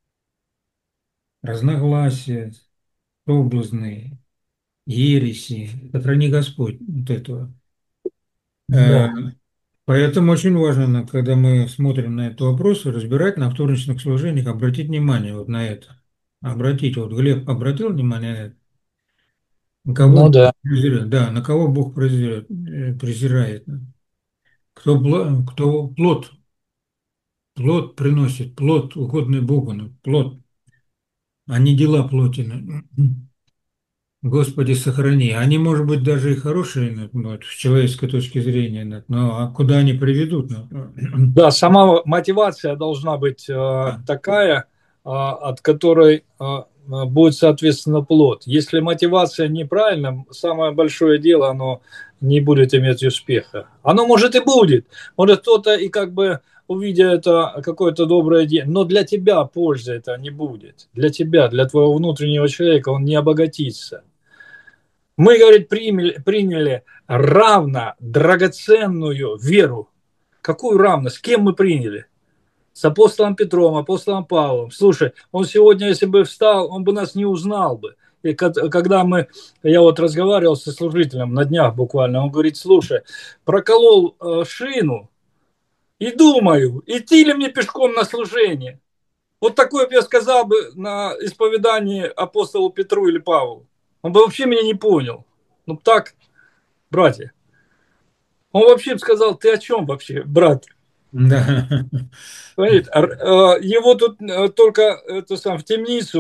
Speaker 1: разногласия, облазные, ереси. Сохрани Господь от этого. Э,
Speaker 6: да.
Speaker 1: Поэтому очень важно, на- когда мы смотрим на этот вопрос, разбирать на вторничных служениях, обратить внимание вот на это. Обратить, вот Глеб обратил внимание на это? На кого
Speaker 6: Ну
Speaker 1: Бог
Speaker 6: да.
Speaker 1: презирает? Да, на кого Бог презирает? э, презирает. Кто, бла- кто плод, плод приносит, плод угодный Богу, ну, плод, а не дела плоти. ну. Господи, сохрани. Они, может быть, даже и хорошие, ну, вот, с человеческой точки зрения, ну, но а куда они приведут? ну?
Speaker 6: Да, сама мотивация должна быть э, такая, э, от которой э, будет, соответственно, плод. Если мотивация неправильная, самое большое дело, оно не будет иметь успеха. Оно может и будет. Может кто-то и как бы увидя это какое-то доброе дело, но для тебя пользы это не будет. Для тебя, для твоего внутреннего человека он не обогатится. Мы, говорит, приняли, приняли равно драгоценную веру. Какую равно? С кем мы приняли? С апостолом Петром, апостолом Павлом. Слушай, он сегодня, если бы встал, он бы нас не узнал бы. И когда мы, я вот разговаривал со служителем на днях буквально, он говорит, слушай, проколол э, шину и думаю, идти ли мне пешком на служение. Вот такое бы я сказал бы на исповедании апостолу Петру или Павлу. Он бы вообще меня не понял. Ну так, братья. Он вообще сказал, ты о чем вообще, брат?
Speaker 1: Да.
Speaker 6: Понимаете, его тут только это сам, в темницу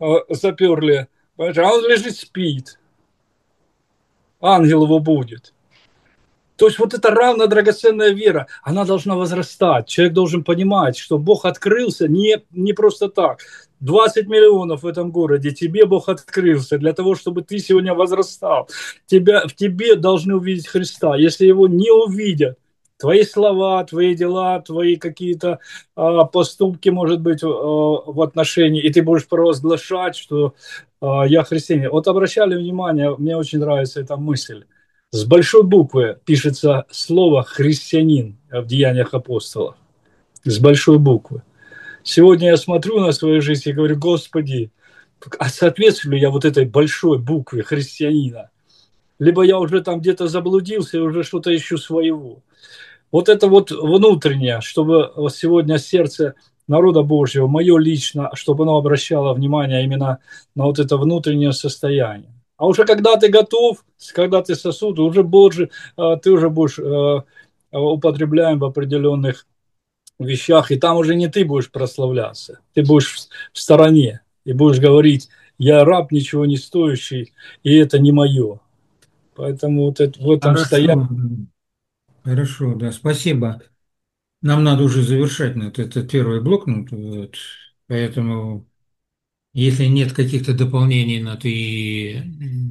Speaker 6: заперли, понимаешь, а он лежит, спит, ангел его будет. То есть вот эта равно драгоценная вера, она должна возрастать. Человек должен понимать, что Бог открылся не, не просто так. двадцать миллионов в этом городе, тебе Бог открылся для того, чтобы ты сегодня возрастал. Тебя, в тебе должны увидеть Христа. Если его не увидят, твои слова, твои дела, твои какие-то а, поступки, может быть, а, в отношении, и ты будешь провозглашать, что а, я христианин. Вот обращали внимание, мне очень нравится эта мысль. С большой буквы пишется слово «христианин» в Деяниях апостолов. С большой буквы. Сегодня я смотрю на свою жизнь и говорю: Господи, а соответствую ли я вот этой большой букве христианина? Либо я уже там где-то заблудился и уже что-то ищу своего. Вот это вот внутреннее, чтобы сегодня сердце народа Божьего, мое лично, чтобы оно обращало внимание именно на вот это внутреннее состояние. А уже когда ты готов, когда ты сосуд, уже Божий, ты уже будешь употребляем в определенных вещах, и там уже не ты будешь прославляться, ты будешь в стороне и будешь говорить: я раб ничего не стоящий, и это не мое. Поэтому вот это, в этом стоять.
Speaker 1: Хорошо, хорошо, да, спасибо. Нам надо уже завершать на этот, этот первый блок, ну, вот, поэтому, если нет каких-то дополнений на ты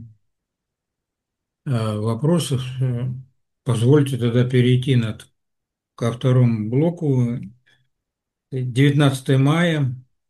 Speaker 1: э, вопросов, э, позвольте тогда перейти на, ко второму блоку. девятнадцатое мая